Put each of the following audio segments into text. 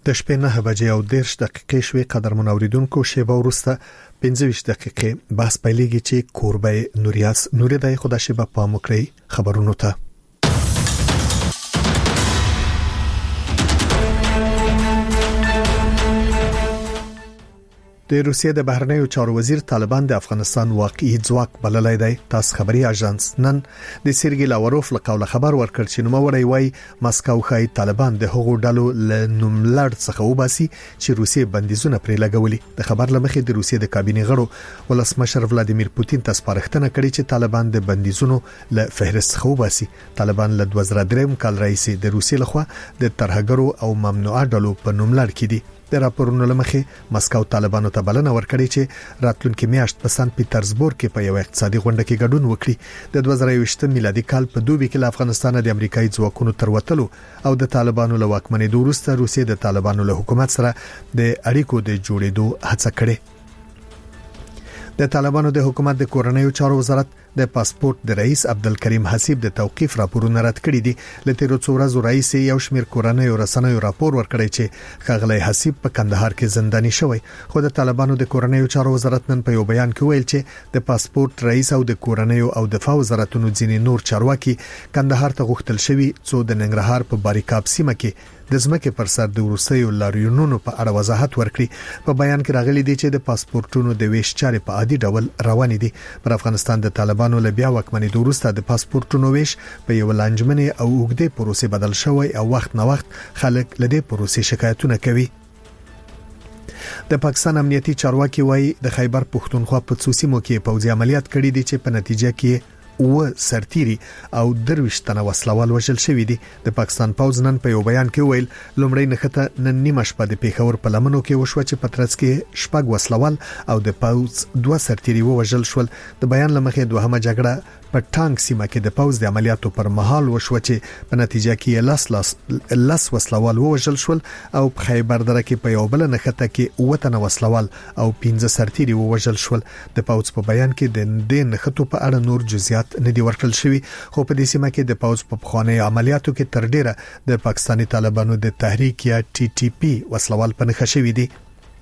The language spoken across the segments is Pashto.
د شپې 9 بجې او 10 دقیقې شوې. قدرمن اوریدونکو شیبه وروسته 25 دقیقې بحث پیلېږي چې کوربه نوریاس نوریدای خدا شیبه پام وکړي خبرونو ته. د روسیې د بهرنیو چارو وزیر طالبان د افغانستان واقعي ځواک بللای دی. تاسو خبري اژانس نن د سرګي لاوروف له قوله خبر ورکړ چې نوموړی وای مسکو خای طالبان د هغو ډلو له نوملړ څخه وباسي چې روسیې بندیزونه پرې لګولي. د خبر لمخې د روسیې د کابینې غړو ولسمشر ولادیمیر پوتین ته سپارښتنه کړې چې طالبان د بندیزونو له فهرست څخه وباسي. طالبان له 2003 کال راهیسې د روسیې لخوا د ترهګرو او ممنوعه ډلو په نوملړ کې دي. د راپورونو لمخې مسکو طالبانو ته بلنه ورکړې چې راتلونکي میاشت په سن پیټرزبورګ کې په یو اقتصادي غونډه کې ګډون وکړي. د 2020 میلادي کال په دوبي کې له افغانستان د امریکایي ځواکونو تر وتلو او د طالبانو له واکمنۍ وروسته روسیې د طالبانو له حکومت سره د اړیکو د جوړېدو هڅه کړې. د طالبانو د حکومت د کورنیو چارو وزارت د پاسپورت د رئیس عبدالکریم حسیب د توقيف راپورونه رد کړي دي. لته ورځو رئیس یو شمیر کورنیو رسنیو راپور ورکړی چې خغلی حسیب په کندهار کې زنداني شوی. خو د طالبانو د کورنیو چارو وزارت نن په یو بیان کې ویل چې د پاسپورت رئیس او د کورنیو او دفاع وزارتونو ځینې نور چارواکي کندهار ته غوښتل شوی څو د ننګرهار په باریکاب سیمه کې د ځمکې پر سر د وروستیو لاریونونو په اړه وضاحت ورکړي. په بیان کې راغلي دي چې د پاسپورتونو د ویش چارې په عادي ډول روان دي. پر افغانستان د طالبانو له بیا واکمنۍ وروسته د پاسپورتونو ویش په یو لانجمنې او اوږدې پروسې بدل شوی او وخت نه وخت خلک له دې پروسې شکایتونه کوي. د پاکستان امنیتي چارواکي وایي د خیبر پښتونخوا په څو سیمو کې پوځي عملیات کړي دي چې په نتیجه کې و سرتيري او درويشتنه وسلوال وژل شوې دي. د پاکستان پوځ نن په یو بیان کې ویل لومړی نخته نن نیمه شپه د پیښور په لمنو کې وشو چې پترڅ کې شپږ وسلوال او د پوځ 2 سرتيري وژل شول. د بیان لمخې دوهمه جګړه په ټانک سیمه کې د پوځ د عملیاتو پر مهال وشو چې په نتیجه کې لاس وسلوال وژل شول او په خیبر دره کې په یو بل نخته کې وطن وسلوال او 15 سرتيري وژل شول. د پوځ په بیان کې د دې نخټو په اړه نور جزئیات نه دی ورکړل شوی. خو په دې سیمه کې د پوځ په خواني عملیاتو کې تر ډیره د پاکستاني طالبانو د تحریک یا TTP وسلوال په نخښه شوی دی.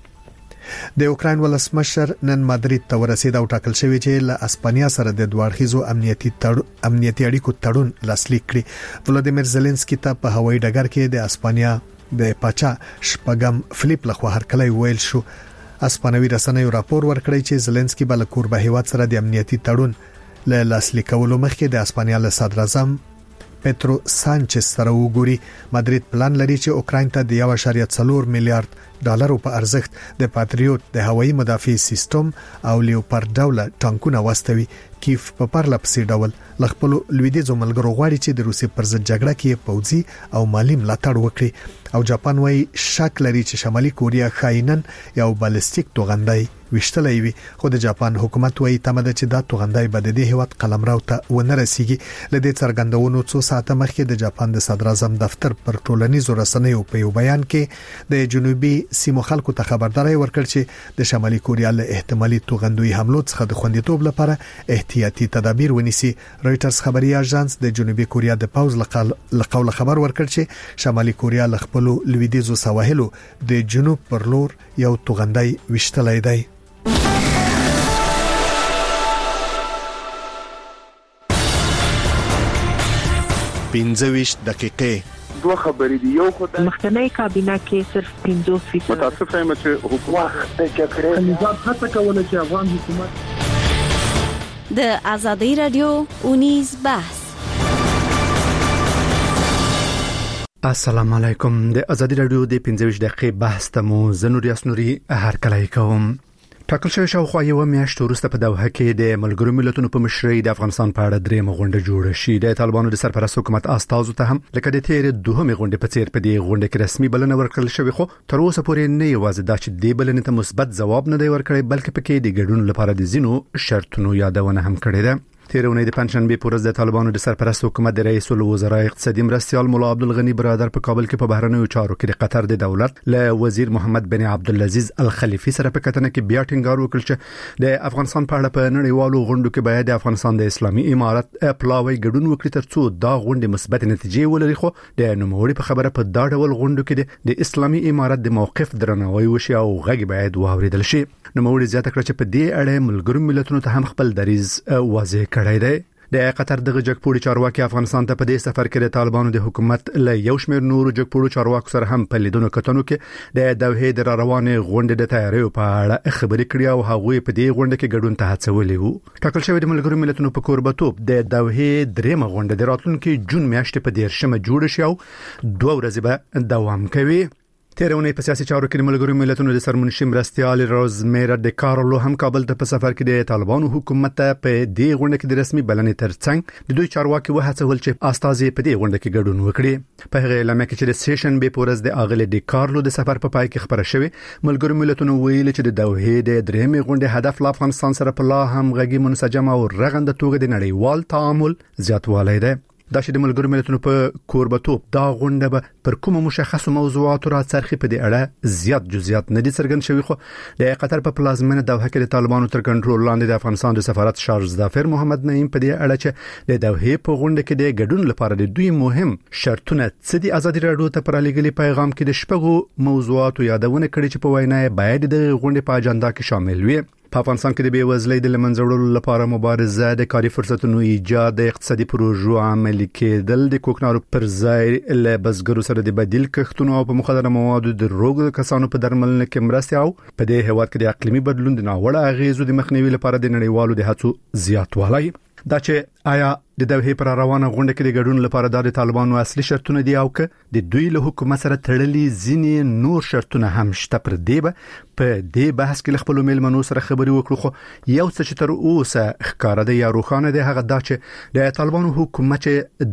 د اوکراین ولسمشر نن مادرید ته ورسید او ټاکل شوی چې له اسپانیا سره د دوړخیزو امنیتي اړیکو تړون لاسلیک کړي. ولادیمیر زيلنسکي ته په هوایي ډګر کې د اسپانیا د پاچا شپږم فلیپ لخوا هرکلی ویل شو. اسپانوي رسنیو راپور ورکړی چې زيلنسکي بل کوربه هیواد سره د امنیتي تړون له لاسلیکولو مخکې د اسپانیا له صدر اعظم پېټرو سانچز سره وګوري. مادرید پلان لري چې اوکراین ته د 1.4 میلیارډ ډالرو په ارزښت د پاتریوت د هوایي مدافع سیستم او لیوپارډ ډول ټانکونه واستوي. کیف په پرلپسې ډول لخپل لویدیزو ملګرو غواړي چې د روسي پر ضد جګړه کې پوځي او مالی ملاتړ وکړي. او جاپان وايي شک لري چې شمالي کوریا خاینن یو بالستیک توغندای وشتلې وي. خو د جاپان حکومت وايي تمه ده چې دا توغندای به د دې هیواد قلمرو ته ونه رسیږي. لدې څرګندونو څو ساعته مخکې د جاپان د صدر اعظم دفتر پر ټولنیزو رسنیو په یو بیان کې د جنوبي سیمو خلکو ته خبرداري ورکړ چې د شمالي کوریا له احتمالي توغندوي حملو څخه د خوندیتوب لپاره احتیاطي تدابیر ونیسي. رويټرز خبري اژانس د جنوبي کوریا د پوځ لقول خبر ورکړ چې شمالي کوریا له خپل لویدیزو سواحلو د جنوب پر لور یو توغندای وشتلای دی. پینځويش دقیقې دوه خبرې دی. یو خدای مخکنی کابینه کې صرف 50% متاسف یم چې حکومت د جګړې نظام هڅه کوله چې افغان حکومت د آزادۍ رادیو اونیز بحث. السلام علیکم. د آزادۍ رادیو د 15 دقیقې بحث ته مو زنور یاسنوري هرکلی کوم. ټاکل شوی شاوخوا یو میاشت وروسته په دوحه کې د ملګرو ملتونو په مشرۍ د افغانستان په اړه درېمه غونډه جوړه شي. د طالبانو د سرپرست حکومت استازو ته هم لکه د تیر دوهمې غونډې په څیر په دې غونډه کې رسمي بلنه ورکړل شوې. خو تر اوسه پورې نه یوازې دا چې د بلنې ته مثبت ځواب نه دی ورکړی بلکې پکې د ګډون لپاره د زینو شرطونو یادونه هم کړې ده. تیرونی د پنځشنبه په ورځ د طالبانو د سرپرست حکومت د رئیس الوزرا اقتصادي مرستيال مولا عبدالغنی برادر په کابل کې په بهرنیو چارو کې د قطر د دولت له وزیر محمد بن عبدالعزيز الخلیفي سره په کتنه کې بیا ټینګار وکړ چې د افغانستان په اړه په نړیوالو غونډو کې باید د افغانستان د اسلامي امارت پلاوی ګډون وکړي ترڅو دا غونډه مثبت نتیجې ولري. خو د نوموړي په خبره په دا ډول غونډو کې د اسلامي امارت د موقف درناوی وشي او غږ باید واوریدل شي. نوموړي زیاته کړ چې په دې اړه ملګرو ملتونو ته هم خپل دریځ واضح کړی دی. د قطر د جګپوړي چارواکي افغانستان ته په دې سفر کې د طالبانو د حکومت له یو شمېر نورو جګپوړو چارواکو سره هم په لیدونو کتنو کې د دوحې د روانې غونډې د تیاریو په اړه خبرې کړې او هغوی په دې غونډه کې ګډون ته هڅولي وو. ټاکل شوی د ملګرو ملتونو په کوربتوب د دوحې درېمه غونډه د راتلونکي جون میاشتې په 10مه جوړ شي او 2 ورځې به دوام کوي. تیرونی په سیاسي چارو کې د ملګرو ملتونو د سرمنشي مرستيال روزمیرا ډ کارلو هم کابل ته په سفر کې د طالبانو حکومت ته په دې غونډه کې د رسمي بلنې ترڅنګ د دوی چارواکي وهڅول چې استازي په دې غونډه کې ګډون وکړي. په هغه لمه کې چې د سیشن به پورز د اغله ډ کارلو د سفر په پای کې خبره شوه ملګرو ملتونو ویل چې د دوحې د درېمې غونډې هدف لا افغانستان سره په لا هم غږی منسجم او رغنده توګه د نړیوال تعامل زیاتوالی دی. دا چې د ملګرو ملتونو په کوربتوب دا غونډه به پر کومه مشخصه موضوعات راڅرخي په دې اړه زیات جزئیات نه دي څرګند شوی. خو د قطر په پلازمینه دوحه کې د طالبانو تر کنټرول لاندې د افغانستان د سفارت شارژ ظافر محمد نعیم په دې اړه چې د دوحې په غونډه کې د ګډون لپاره د دوی مهم شرطونه څه دي ازادي راډیو ته پر لګلي پیغام کې د شپږو موضوعاتو یادونه کړې چې په وینا باید د غونډې په اجنډا کې شامل وي. په افغانستان کې د بیوزلۍ د لمنځوړلو لپاره مبارزه، د کاري فرصتونو ایجاد، د اقتصادي پروژو عملي کېدل، د کوکنارو پر ځای له بزګرو سره د بدیل کښتونو او په مخدره موادو د روغ کسانو په درملنه کې مرسته او په دې هیواد کې د اقلیمي بدلون د ناوړه اغیزو د مخنیوي لپاره د نړیوالو د هڅو زیاتوالی. دا چې آیا د دوحې پر روانه غونډه کې د ګډون لپاره د طالبانو اصلي شرطونه دي او که د دوی له حکومت سره تړلي ځینې نور شرطونه هم شته پر دې به په دې بحث کې خپل میلمنو سره خبرې وکړو. خو یو څه چې تر اوسه ښکاره دی یا روښانه دی هغه دا چې د طالبانو حکومت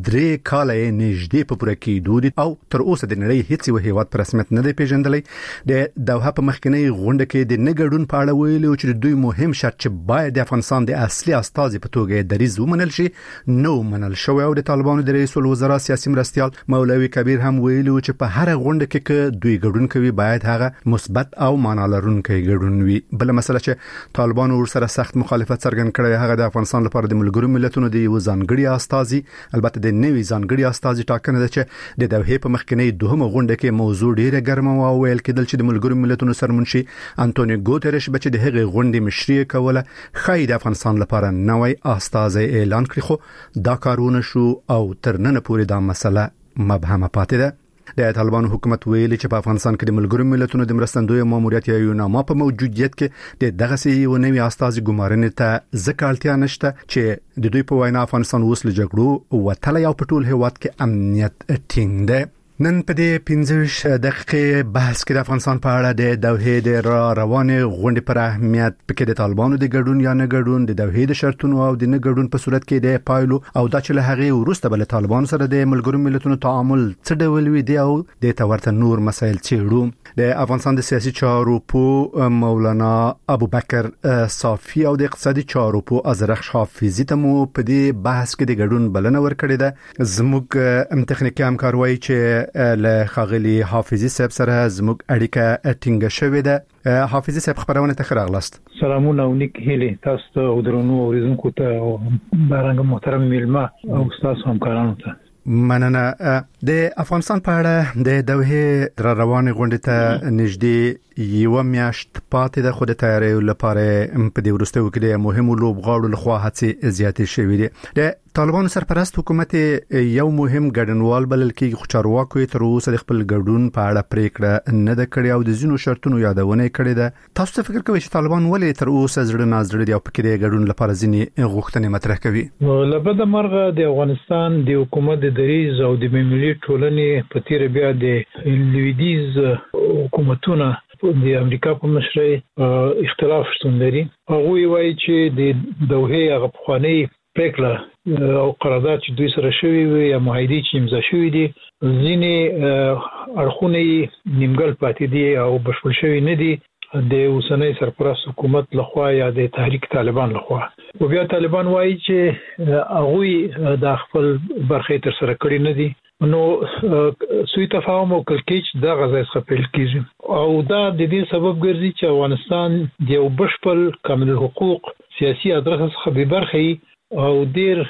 3 کاله نږدې په پوره کېدو دي او تر اوسه د نړۍ هیڅ یو هیواد پر رسمیت نه دی پیژندلی. د دوحه په مخکنی غونډه کې د نه ګډون په اړه ویلي چې دوی مهم شرط چې باید د افغانستان د اصلي استازي په توګه دریځ ومنل شي نو منل شوی او د طالبانو د رئیس الوزرا سیاسي مرستيال مولوي کبیر هم ویلي چې په هر غونډه کې دوی ګډون کوي باید هغه مثبت او معنا لرونکی ګډون وي. بل مسله چې طالبانو ورسره سخت مخالفت څرګند کړی هغه د افغانستان لپاره د ملګرو ملتونو د یو ځانګړي استازي البته د نوي ځانګړي استازي ټاکنه ده چې د دوحې په مخکنی دوهمه غونډه کې موضوع ډیره ګرمه او ویل کېدل چې د ملګرو ملتونو سرمنشي انټونیو ګوتریش بچ د هغه غونډې مشري کوله خای د افغانستان لپاره نوی استازي اعلان کړی. خو دا کارونه شو او تر نن پورې دا مسله مبهمه پاتې ده. د طالبانو حکومت ویلي چې په افغانستان کې د ملګرو ملتونو د مرستندوی ماموریت یا یوناما په موجودیت کې د دغه سي یو نوي استازي ګمارنې ته ځکه اړتیا نشته چې د دوی په وینا افغانستان اوس له جګړو وتلی او په ټول هیواد کې امنیت ټینګ دی. نن په دې 15 دقیقې بحث کې د افغانستان په اړه د دوحې د روانې غونډې پر اهمیت پکې د طالبانو د ګډون یا نه ګډون، د دوحې د شرطونو او د نه ګډون په صورت کې د پایلو او د چې له هغه وروسته بل طالبانو سره د ملګرو ملتونو تعامل څه ډول وي دی او د تورته نور مسایل چیرو. د افغانستان د سیاسي چارو په مولانا ابوبکر صافی او د اقتصادي چارو په ازرخ حافظی ته مو په دې بحث کې د ګډون بلنه ورکړې ده. زموږ تخنیکی همکاروي چې له خاغلی حافظی صاحب سره زموږ اړیکه ټینګه شوې ده. حافظی صاحب خبرونه ته خراغلاست. سلامونه او نیک هیله تاسو ته او درنو اوریدونکو ته او بارنګ محترم میلمه او تاسو همکارانو ته مننه. د افغانستان په اړه د دوحې روانې غونډې ته نږدې یو میاشت پاتې ده خو د تیاریو لپاره په دې وروستیو کې د مهمو لوبغاړو لخوا هڅې زیاتې شوې دي. د طالبانو سرپرست حکومت یو مهم ګډونوال بلل کېږي خو چارواکو تر اوسه د خپل ګډون په اړه پریکړه نه ده کړې او د ځینو شرطونو یادونه کړې ده. تاسو څه فکر کوئ چې طالبان ولې تر اوسه زړه نازړه دي او پکې د ګډون لپاره ځینې غوښتنې مطرح کوي؟ لبد مرغه د افغانستان د حکومت د دریز او د ملي ټولنې په تیر بیا د لویدیز حکومتونه د امریکا په مشرۍ اختلاف شتون لري. هغه وایي چې د دوحې هغه خواني پریکړه او قرارداد چې دوی سره شوی وي یا معاهدې چې امضا شوی دي ځینې اړخونه نیمګړ پاتې دي او بشپړ شوی نه دي د اوسنۍ سرپرست حکومت لخوا یا د تحریک طالبان لخوا. او بیا طالبان وایي چې هغه د خپل برخه تر سره کړی نه دي، نو سوی تفاهم او کلکیچ د غزا خپل کیږي او دا د دې سبب ګرځي چې افغانستان د یو بشپړ کامل حقوق سیاسي ادرس څخه به برخه او ډیر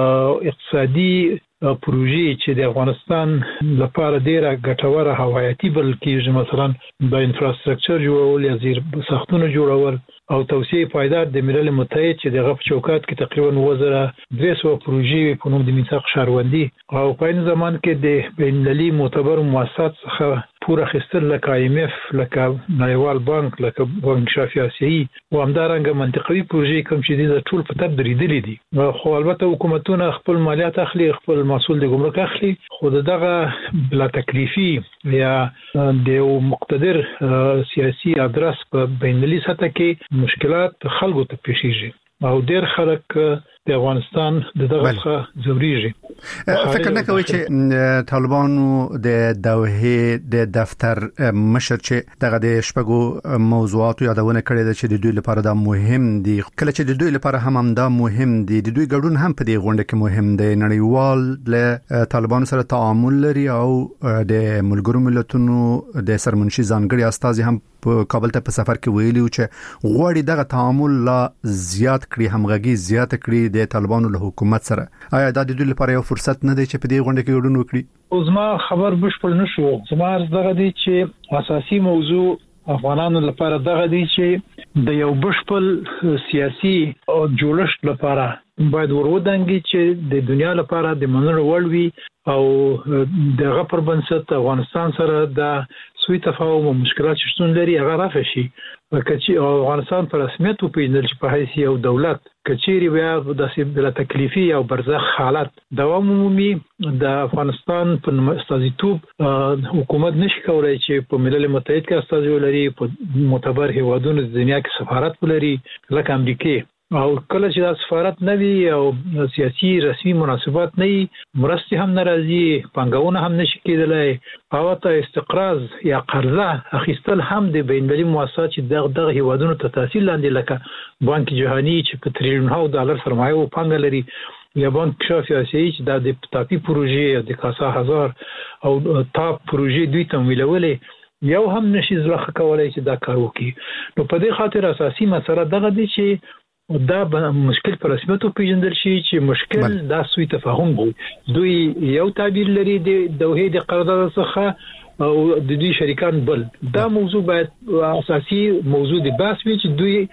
اقتصادي پروژې چې د افغانستان لپاره ډیره ګټوره حیاتي بل کېږي، مثلا د انفراستراکچر جوړول یا زیر ساختونه جوړول او توسعه پایدار د ملل متحد چې د غف چوکات کې تقریبا 2300 پروژې په نوم د میثاق شهروندي او په این زمان کې د بین‌المللي معتبر مؤسسات څخه پوره خستل لکه IMF، لکه نړیوال بانک، لکه بانک شافي آسیایي او همدارنګه منطقوي پروژې کوم چې د ټول په تر درېدلې دي. خو البته حکومتونه خپل مالیات اخلي، خپل محصول د ګمرک اخلي، خو دغه بلا تکلیفي یا د مقتدر سیاسي ادرس په بین‌المللي سطح کې مشکلات خلکو ته پیښیږي او ډېر خلک د افغانستان دغه څخه ځوريږي. فکر نه کوي چې طالبانو د دوحه د دفتر مشر چې دغه د شپږو موضوعاتو یادونه کړې ده چې د دوی لپاره دا مهم دي، کله چې د دوی لپاره هم دا مهم دي، د دوی ګډون هم په دې غونډه کې مهم دی. نړیوال له طالبانو سره تعامل لري او د ملګرو ملتونو د سرمنشي ځانګړي استازي هم په کابل ته په سفر کې ویلي چې غواړي دغه تعامل لا زیات کړي، همغږي زیات کړي د طالبانو له حکومت سره. آیا دا د دوی لپاره یو فرصت نه دی چې په دې غونډه کې ګډون وکړي؟ اوس ما خبر بشپړ نشو، زما دغه دی چې اساسي موضوع افغانانو لپاره دغه دی چې د یو بشپړ سیاسي جوړښت لپاره باید ورودانګي چې د دنیا لپاره د منلو وړ وي او دغه پر بنسټ افغانستان سره د سوی تفاهم او مشکلات شتون لري هغه رافع شي. کچې افغانستان پر رسمیت وپیژندل شي په حیث یو دولت، کچېری بیا د بلا تکلیفي او برزخ حالت دوام عمومي د افغانستان په استازیتوب حکومت نشي کولای چې په ملل متحد کې استازي ولري، په معتبر هیوادونو د دنیا کې سفارت ولري لکه امریکا، او کله چې د سفارت نه وي او سیاسي رسمي مناسبات نه وي، مرستې هم ناراضي، پنګونه هم نشي کېدلای، او ته استقراض یا قرضه اخیستل هم د بین‌المللي مؤسسات چې دغه هیوادونو ته تحصیل لاندې لکه بانک جهانی چې په تریلیونونو ډالر سرمایه او پانګه لري، یا بانک شافي آسیایي چې د تاپی پروژې د کاسا هزار او تاپ پروژې دوی تمویلولې یو هم نشي ځلخه کولای چې دا کار وکړي. نو په دې خاطر اساسي مسله دغه دی چې دا مشکل پر رسمیت پیژندل شي چې مشکل دا سوی تفاهم دی. دوی یو تعبیر لري د دوحه د قرارداد څخه او د دوی شریکان بل. دا موضوع باید اساسي موضوع دی بحث وي چې دوی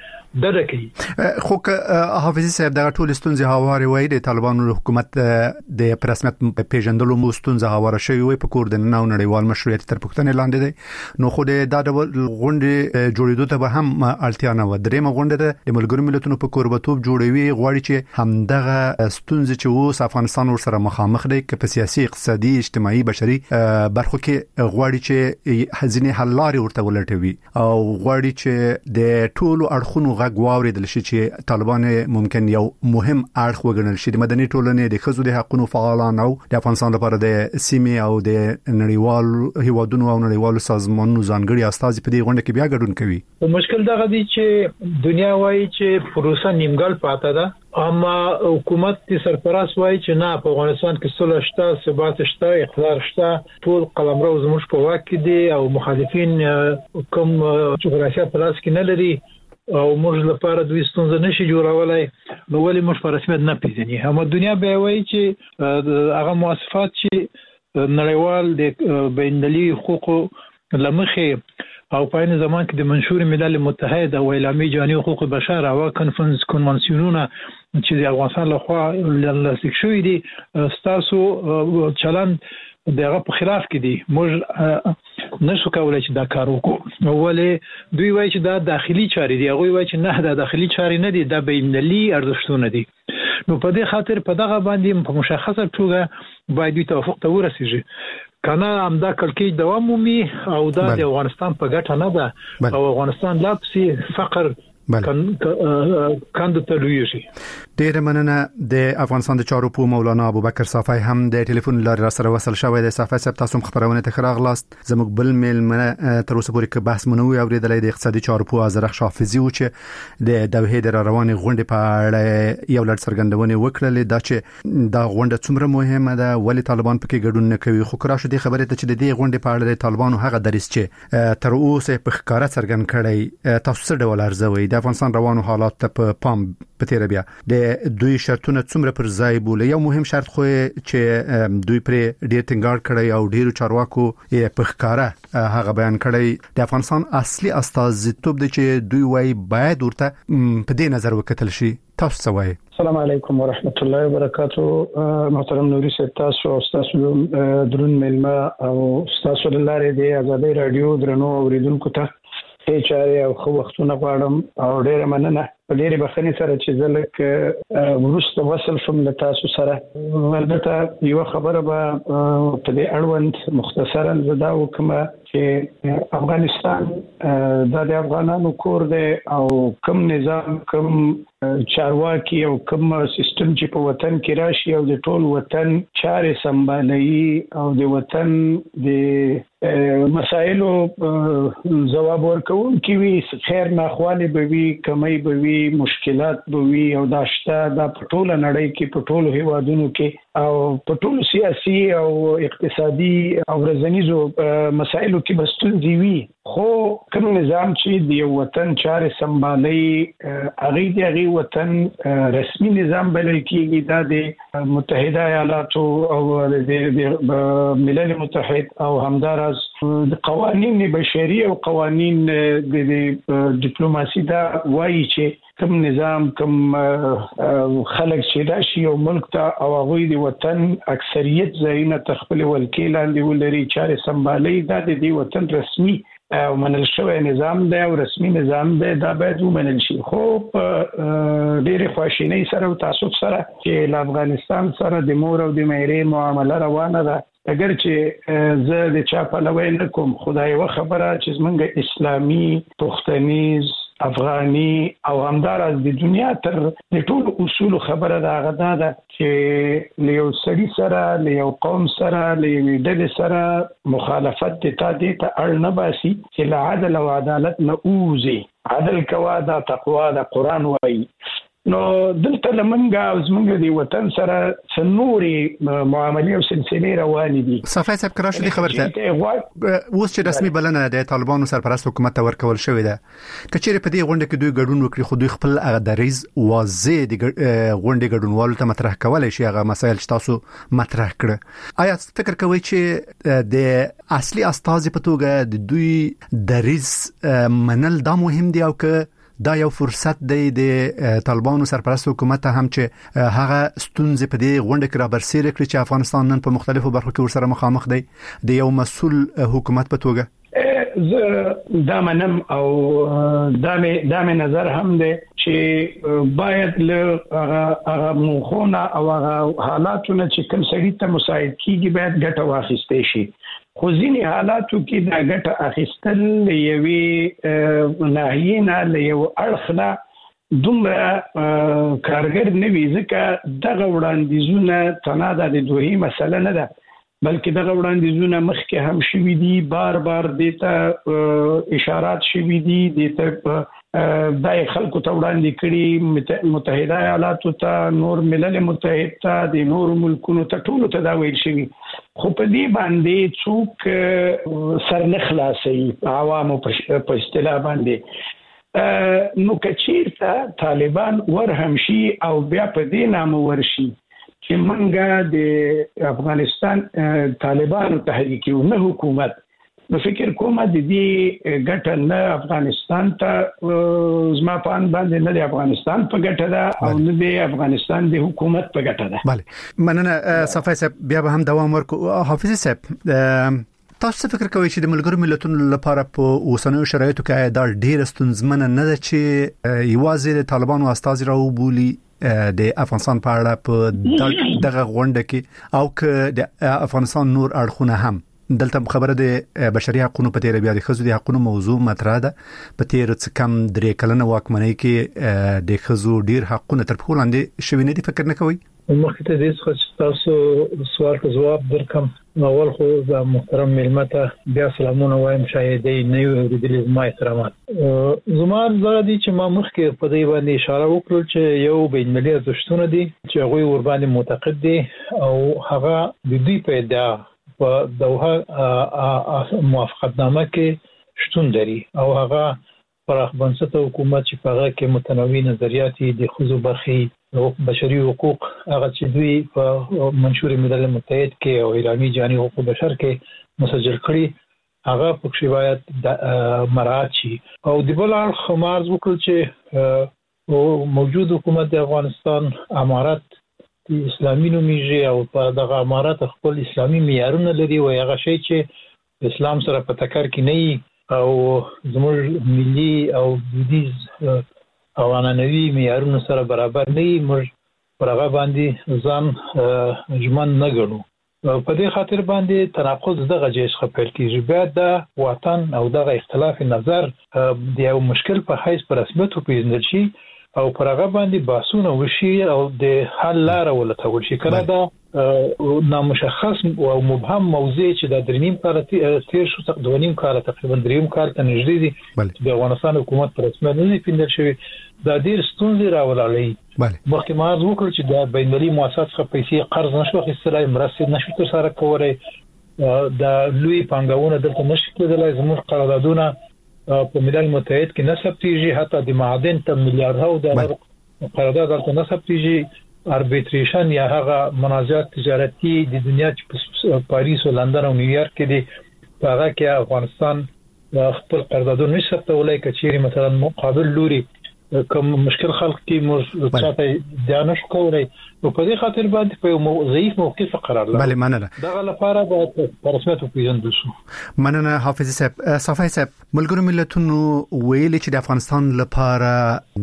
درکې. خو حافظي صاحب دغه ټول ستونزې هواري وای د طالبانو حکومت د رسمیت پیژندلو مستونزه هواره شوی وي په کور د نو نړیوال مشروعیت تر پښتنې لاندې دی. نو خو د ډول غونډې جوړېدو ته به هم اړتیا نه و. درېمه غونډه د ملګرو ملتونو په کوربتوب جوړوي، غواړي چې همدغه ستونزې چې اوس افغانستان ورسره مخامخ دی که په سیاسي، اقتصادي، اجتماعي، بشري برخو کې غواړي چې حزینه حل لارې ورته ولټوي او غواړي چې د ټولو اړخونو غږ واوریدل شي چې طالبان ممکن یو مهم اړخ وګڼل شي. د مدني ټولنې د ښځو د حقوقو فعالان او د افغانستان لپاره د سیمې او د نړیوال هیوادونو او نړیوالو سازمانونو ځانګړي استازي په دې غونډه کې بیا ګډون کوي. مشکل دغه دی چې دنیا وایي چې پروسه نیمګړ پاتې ده، اما حکومت د سرپرست وایي چې نه، په افغانستان کې صلح شته، ثبات شته، اقتدار شته، ټول قلمرو زموږ په واک کې دي او مخالفین کوم جغرافیه په لاس کې نه لري او موږ لپاره دوی ستونزه نشي جوړولای. نو ولې موږ په رسمیت نه پیژني؟ هم دنیا به وایي چې هغه مؤسسات چې نړیوال د بین‌المللي حقوقو لمخې او په این زمان کې د منشور ملل متحد او اعلامیه جهانی حقوق بشر او کنونسیونونه چې د افغانستان لخوا لاسلیک شوی دي ستاسو چلند دغه په خلاف کې دي. موږ نشو کولای چې دا کار وکړو. ولې دوی وایي چې دا داخلي چارې دي، هغه وایي چې نه، دا داخلي چارې نه دي، دا بین‌المللي ارزښتونه دي. نو په دې خاطر په دغه باندې په مشخصه توګه باید دوی توافق ته ورسیږي. کنه همدا کلکی دوام مومي او دا د افغانستان په ګټه نه ده او افغانستان لا پسې فقر کاند ته لویږي. ډیر مننه د افغانستان د چارو په مولانا ابوبکر صافی هم د ټلیفون لارې را سره وصل شوی د صافی صاحب تاسو خبرونه ته خراغلاست زموږ بل میل تر اوسه پورې بحث منوي اوریدلې د اقتصادي چارو په ازرخ حافظي او چې د دوحې د رواني غونډې په اړه یو لړ څرګندونه وکړلې دا چې دا غونډه څومره مهمه ده ولی طالبان پکې ګډون نه کوي خو کرا شو د خبرې ته چې د دې غونډې په اړه د طالبانو هغه دریس چې تر اوسه په ښکارا څرګند کړي تاسو څه ډول ارزوي د افغانستان روانو حالات په پام په تیر بیا د دوی شرطونه څومره پر ځای بوله یو مهم شرط خو چې دوی پر ډیر ټینګار کړی او ډیر چارواکو یې په ښکارا هغه بیان کړی د افغانستان اصلي استازیتوب د چې دوی وايي باید ورته په دې نظر وکتل شي تاسو څه وایي السلام علیکم ورحمت الله وبرکاتہ محترم نوري صاحب تاسو او تاسو درون ملما او تاسو لاره دی آزادي رادیو درنو اوریدونکو ته چاره او خو وختونه غواړم او ډیره مننه ډیره بخښنې سره چې زلک ورسته وصل شم له تاسو سره البته یو خبره به په دې اړوند مختصرا زدا وکم چې افغانستان د افغانانو کور دی او کوم نظام کوم چارواکي او کوم سیستم چې په وطن کې راشي او د ټول وطن چارې سمبالي او د وطن د مسایلو جواب ورکوونکي وي خیر ناخواله به وي کمی به وي مشکلات به وي او داشته د ټول نړۍ کې په ټول هیوادونو کې او په ټول سیاسي او اقتصادي او ورځنیزو مسایلو کې بستونځي وي خو کوم نظام چې د وطن چارې سمبالي هغه وطن رسمي نظام بلل کېږي دا د متحده ایالاتو او د ملل متحد او همدارس د قوانین بشري او قوانین د ډیپلوماسي دا وایي چې کوم نظام کوم خلک چې راشي او ملک ته او هغه د وطن اکثریت ځایونه تخپل ولکې لاندې ولري چارې سمبالي دا د دې وطن رسمي او منل شوی نظام دی او رسمي نظام دی دا باید ومنل شي خو ډېر خواشینی سره او تعصب سره چې افغانستان سره د مور او د مېرې معامله روانه ده اگر چې زه د چا پلوی نه کوم خدای و خبره چې زمونږ اسلامي پښتنیز افغاني او همدارس د دنیا تر د ټول اصول خبره دا غدا ده چې له یو سړي سره له یو قوم سره له یو ډلې سره مخالفت ته اړ نه باسي چې له عدل او عدالت نه اوزي عدل کوا دا تقوا دا قران وایي نو دلته لمنګه او زمونږ د وطن سره سنوري معاملې او سلسله روانې دي صافی صاحب کراشه دي خبرته اوس چې رسمي بلنه د طالبانو سرپرست حکومت ته ورکول شوې ده کچېره په دې غونډه کې دوی ګډون وکړي خو دوی خپل هغه دریز واضح د غونډې ګډونوالو ته مطرح کولای شي هغه مسایل چې تاسو مطرح کړ آیا فکر کوئ چې د اصلي استازي په توګه د دوی دریز منل دا مهم دی او که دا یو فرصت دی د طالبانو سرپرست حکومت هم چې هغه ستونزې په دې غونډه کې را برسېره کړي چې افغانستان نن په مختلفو برخو کې ورسره مخامخ دی د یو مسؤل حکومت په توګه دا منم او دا مې نظر هم دی چې باید له هغه مخونه او هغه حالاتونه چې کوم سړي ته مساعد کیږي باید ګټه واخیستې شي خو ځینې حالاتو کې دا ګټه اخیستل یوې ناحیې نه له یو اړخ نه دومره کارګر نه وي ځکه دغه وړاندیزونه تنها د دوی مسله نه ده بلکې دغه وړاندیزونه مخکې هم شوي دي بار دیته اشارات شوي دي دیته دای خلکو ته وړاندې کړي متحده ایالاتو ته نور ملل متحد ته د نور ملکونو ته ټول ته دا ویل شوي خو په دې باندې څوک سر نه خلاصي عوامو په اصطلاح باندې نو کچیرته طالبان ورهم شي او بیا په دې نامه ورشي چې منګه د افغانستان طالبانو تحریک نه حکومت نو فکر کوم د دې ګټه نه افغانستان ته زما پان باندې نه د افغانستان په ګټه ده او نه د افغانستان د حکومت په ګټه ده bale مننه صافی صاحب بیا به هم دوام ورکو حافظ صاحب تاسو فکر کوئ چې د ملګرو ملتونو لپاره په اوسنیو شرایطو کې دا ډېر ستونزمنه نه ده چې یوازې د طالبانو استازي راوبولي د افغانستان په اړه په دغه غونډه کې او که د افغانستان نور اړخونه هم دلته خبره د بشري حقوقو په تیر بیا د خزو د حقوقو موضوع مطرح ده په تیر څه کم درې کلنه واکمنۍ کې د خزو ډیر حقوقونه تر پښو لاندې شوي نه دي فکر نه کوي مخکې ته دې څه تاسو سوال ته جواب درکم اول خو د محترم ملمته بیا سلامونه وایم شاهدې نه یو د زما احترامات زموږ زړه دي چې ما مخکې په دې باندې اشاره وکړل چې یو بین المللي ارزښتونه دي چې هغه ور باندې معتقد دي او هغه د دې په ادعا په دوه موافقتنامه کې شتون لري او هغه پراخ بنسټه حکومت چې په هغه کې متنوع نظریات د خزو برخي بشري حقوق هغه چې دوی په منشور ملل متحد کې او ایرانی جانی حقوق بشر کې مسجل کړي هغه په شوایت مراعات شي او د بل اړخ مرز وکړي چې موجود حکومت د افغانستان امارات اسلامي نومیږي او په دغه امارات خپل اسلامي معیارونه لري او هغه شی چې اسلام سره په ټکر کې نه او زموږ ملي او دودیز او عنعنوي معیارونو سره برابر نه موږ پرغه باندې ځان ژمن نه ګڼو په دې خاطر باندې تناقض دغه جېش خپل کیږي بیا د وطن او دغه اختلاف نظر د یو مشکل په حیث پر رسمیت پیژندل شي او پرغه باندې باسونه وشي او د حل لار ولټول شي کله دا نامشخص او مبهم موضوع چې د درنیم کال تیر شو تقریبا کال تقریبا دریم کال ته نږدې دي د افغانستان حکومت پر رسمیت نه پیژندل شوی دا ډیر ستونزې راولالې مخکې ما وکړ چې د بین المللي مؤسسات څخه پیسې قرض نشو اخیستلای مرستې نشو تر سره کولای د لوی پانګونه دلته نشي کېدلای زموږ قراردادونه په ملل متحد کې نسب تیږي حتی د معادن ته میلیارډ ډالر قرارداد دلته نسب تیږي اربیټریشن یا هغه منازعات تجارتي د دنیا چې پاریس او لندن او نیویارک کې دي هغه کې افغانستان خپل قراردادونه نشي تولای کچېری مثلا مقابل لوري کوم مشکل خلق کې مو چاته ځانش کولای او په دې خاطر باندې په ضعیف موقف قرار لري بله مننه دغه لپاره د رسمیت پیژندل شو مننه حافظ صاحب صفای صاحب ملګرو ملتونو ویلي چې د افغانستان لپاره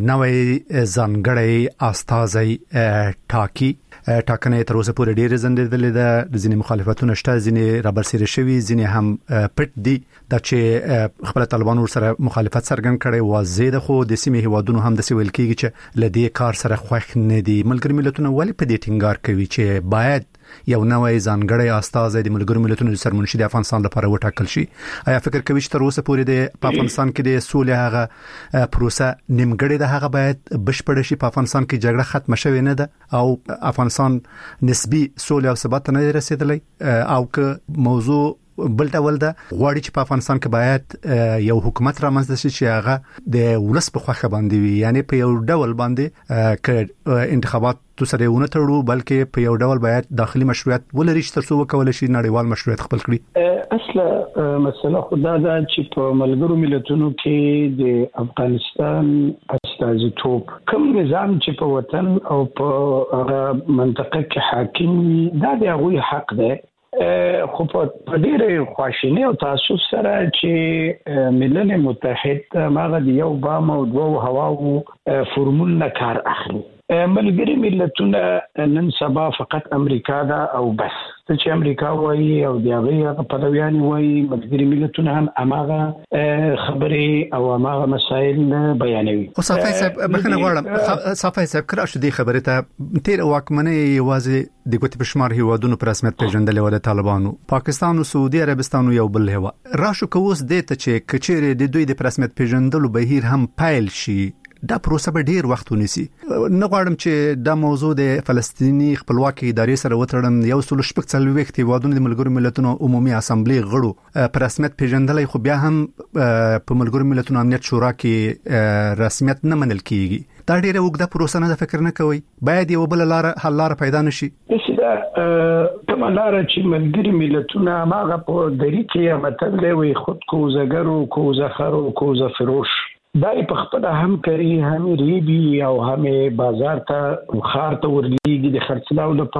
نوې ځانګړی استازي ټاکي ټاکنه تر اوسه پورې ډېر زندېدلې ده د ځینې مخالفتونو شته ځینې رابرسېره شوي ځینې هم پټ دي دا چې خپل طالبان سره مخالفت څرګند کړي واضح ده خو د سیمې هیوادونو هم د سویل کېږي چې لدی کار سره خوښ نه دي ملګری ملتونه ولې په دې ټینګار کوي چې باید یو نوې ځانګړی استازي د ملګرو ملتونو د سرمنشي د افغانستان لپاره وټاکل شي آیا فکر کوي چې تر اوسه پورې د افغانستان کې د سولې هغه پروسه نیمګړې ده هغه باید بشپړ شي په افغانستان کې جګړه ختم شوه نه ده او افغانستان نسبی سولې او ثبات نه رسیدلی او که موضوع بل ډول ده غواړي چې په افغانستان کې باید یو حکومت رامنځته شي چې هغه د ولس په خوښه باندې وي یعنی په یو ډول باندې ک انتخابات سره ونه تړو بلکې په یو ډول باید داخلي مشروعیت ولري چې ترڅو وکول شي نړیوال مشروعیت خپل کړي اصله مسله خدا ده چې په ملګرو ملتونو کې د افغانستان استازیتوب کوم نظام چې په وطن او په منطقه کې حاکم دا د هغوی حق ده خو په ډېر خواشینی او تاسف سره چې ملل متحد ماغه د یو بام او دوه هواو فورمول نه کار اخلي ملګری ملتونه نن سبا فقط امریکا دا او بس چې امریکا وایي او د هغه پلویان وایي ملګری ملتونه هم اماغه خبرې او اماغه مسائل بیانوي او صفای صاحب بخنه غواړم صفای صاحب کړه شو دې خبره ته تیر واکمنه یوازې د ګوتې په شمار هیوادونو پر رسمیت پیژندل ول طالبانو پاکستان او سعودي عربستان یو بل هوا راشو کوس دې ته چې کچېره د دوی د رسمیت پیژندلو بهیر هم پایل شي دا پروسه به ډیر وخت ونیسي نه غواړم چې دا موضوع د فلسطینی خپلواکۍ ادارې سره وتړم یو سل شپږ څلويخت هیوادونو د ملګرو ملتونو عمومي اسامبلې غړو پر رسمیت پیژندلای خو بیا هم په ملګرو ملتونو امنیت شورا کې رسمیت نه منل کیږي دا ډیره وګړه پروسه نه فکر نه کوي باید یو بل حل لار پیدا نشي دا کومه لار چې ملګري ملتونه ماغه په دری کې مطلب وي خود کو زګرو کو زخرو کو زفروش دای په خپل هم کوي هم ریبي او هم بازار ته خار ته ورليږي د خرڅلاو لپاره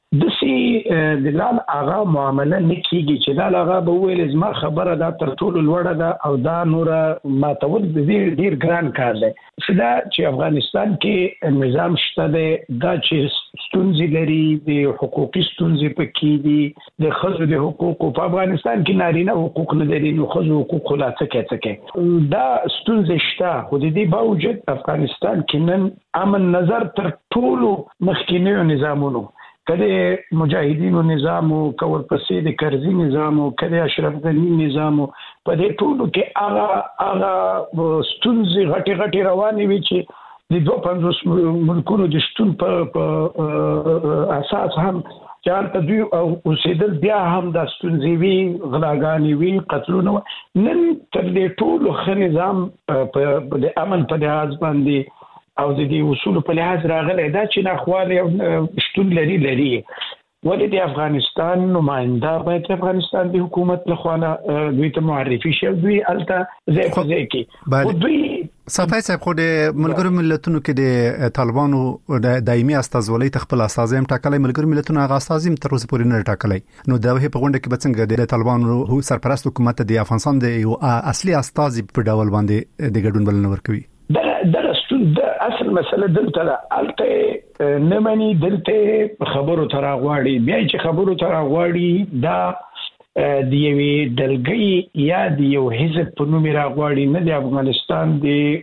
د سي د لال اغا معامله نکېږي چې لال اغا به ویل زما خبره دا تر ټولو لوړه ده او دا نور ما ته ول ډیر ګران کار دی دا چې افغانستان کې نظام شته دا چې ستونزې لري د حقوقي ستونزې پکې دي د خزو د حقوقو په افغانستان کې نارینه حقوق نه لري نو خزو حقوق لا څه دا ستونزې شته خو د دې باوجود افغانستان کې نن امن نظر تر ټولو مخکینی نظامونو کله مجاهدینو نظام او کول پسې د کرزي نظام او کله اشرف غنی نظام په دې ټولو کې هغه ستونزې غټي روانې وي چې د 250 ملکونو د شتون په اساس هم چارته دوی او اوسېدل بیا هم د ستونزې وي غلاګانې وي قتلونه نن تر دې ټولو خ نظام په د امن په لحاظ باندې او د دې اصول په لحاظ راغلی دا چې ناخواله شتون لري ولې د افغانستان نماینده باید افغانستان د حکومت لخوا دوی ته معرفي شي دوی الته ځای کې دوی صفای صاحب خو د ملګرو ملتونو کې د طالبانو د دایمي استازولۍ تخپل استازیم ټاکلې ملګرو ملتونو هغه استازیم تر اوسه پورې نه ټاکلې نو دا په غونډه کې بڅنګ د طالبانو هو سرپرست حکومت د افغانستان د یو اصلي استازي په ډول باندې د ګډون بلنه ورکوي د اصل مسله دلته الته نمنې دلته خبرو تر غواړي بیا چې خبرو تر غواړي دا د یوې دلګي یا د یو حزب په نوم راغواړي نه د افغانستان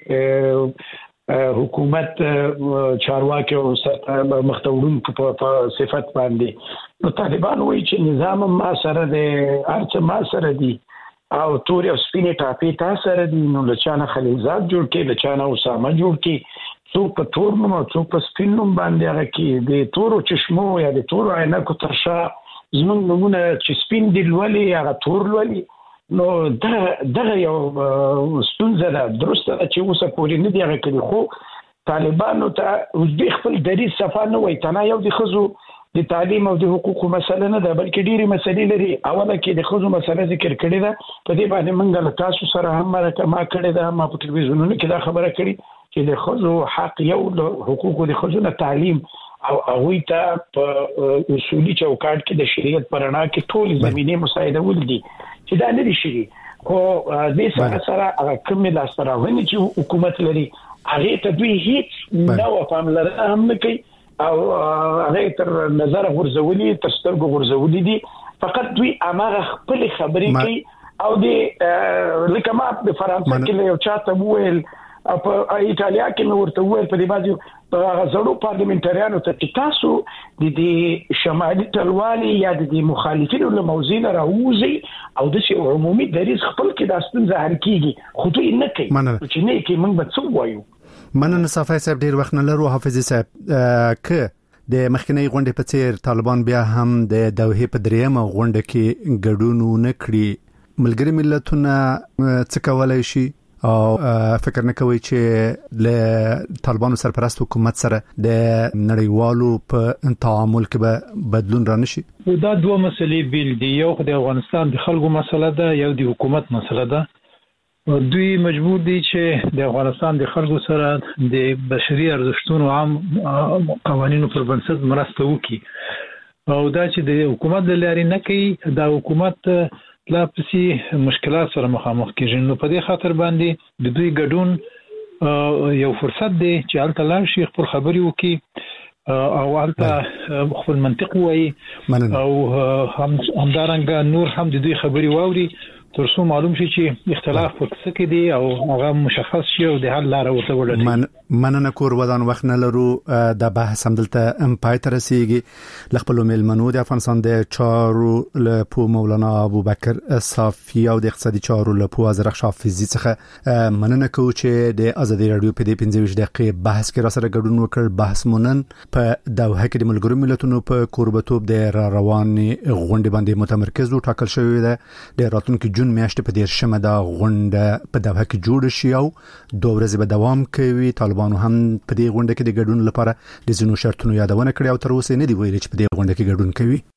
د حکومت چارواکي او مختورون په صفت باندې نو طالبان وایي چې نظام ما سره د ارڅ ما سره دی او تور او سپینې ټاپې تاسو سره دي نو لچانه خلیزات جوړ کې لچانه اسامه جوړ کې څوک په تور نوم او څوک په سپین نوم باندې هغه کې د تورو چشمو یا د تورو عینکو ترشا زمونږ نمونه چې سپین دی لولي هغه تور لولي نو دغه یو ستونزه ده درسته چې اوسه پورې نه دی هغه کړي خو طالبانو ته د خپل دریځ صفه نه وای تنه یو د خزو د تعلیم او د حقوقو مسله نه ده بلکې ډېری مسلې لري اوله کې د خزو مسله ذکر کړې ده په دې باندې موږ له تاسو سره هم مرکه کړې ده ما په ټلویزیونونو کې دا خبره کړې چې د خزو حق یو د حقوقو د خزو نه تعلیم او هغه ته په اصولي چوکاټ کې د شریعت پرانا کې ټول زمينه مساعده ولدي چې دا نه دي شي خو د سره هغه کوم لا سره ونی چې حکومت لري هغه ته دوی هیڅ نو پاملرنه هم نه کوي او هغه تر نظر غورځولي تر سترګو غورځولي دي فقط دوی اماغه خپل خبرې کوي او د لکه ما په فرانسه کې یو چاته وویل په ایتالیا کې نو ورته وویل په دې باندې په غزړو پارلیمنټریانو ته چې تاسو د شمالي ټلوالي یا د مخالفینو له موضوع راوځي او د عمومي دریځ خپل کې د ستونزې حل کیږي خو دوی نه کوي چې نه کوي موږ به څه وایو مننه صفای صاحب ډیر وخت نه لرو حافظ صاحب ک د مخکنی غونډې په څیر طالبان بیا هم د دوحې په دریمه غونډه کې ګډون نه کړی ملګری ملتونه څه کولای شي او فکر نه کوي چې له طالبانو سرپرست حکومت سره د نړیوالو په تعامل کې به بدلون رانشي دا دوه مسلې بیل دي یو د افغانستان د خلکو مسله ده یو د حکومت مسله ده دوی مجبور دي چې د افغانستان د خلکو سره د بشري ارزښتونو عام قوانینو پر بنسټ مرسته وکړي او دا چې د حکومت د لارې نه کوي دا حکومت لا پسې مشکلات سره مخامخ کیږي نو په دې خاطر باندې د دوی ګډون یو فرصت دی چې هلته لاړ شي خپل خبرې وکړي او هلته خپل منطق وایي او همدارنګه نور هم د دوی خبرې واوري تر څو معلوم شي چې اختلاف په څه کې دی او هغه مشخص شي او د حل لار ورته ولري مننه کور ودان وخت نه لرو د بحث هم دلته پای ته رسیږي لخپل میلمنو د افغانستان د چارو لپو مولانا ابوبکر صافی او د اقتصادي چارو لپو ازرق حافظي څخه مننه کوم چې د ازادي رادیو په دې 15 دقیقې بحث کې را سره ګډون وکړ بحث مونن په دوحه کې د ملګرو ملتونو په کوربتوب د رواني غونډې باندې متمرکز وټاکل شوی دی د راتلونکي جون میاشتې په 10 دا غونډه په دوحه کې جوړ شي او 2 ورځې به دوام کوي طالبانو هم په دې غونډه کې د ګډون لپاره د ځینو شرطونو یادونه کړې او تر اوسه نه دی ویلي چې په دې غونډه کې ګډون کوي